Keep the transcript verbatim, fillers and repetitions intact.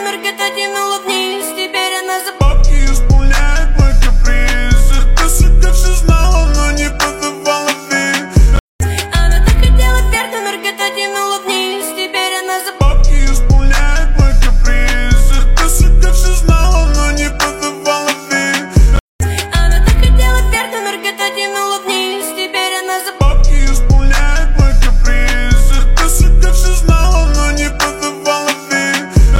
номер где-то тянула вниз. Теперь она за бабки исполняет мой каприз. Это сука все знала, но не подавала вид. Она так хотела вверх, номер где-то тянула вниз. Теперь она за бабки исполняет мой каприз. Это сука все знала, но не подавала вид. Она так хотела вверх, номер где-то тянула вниз.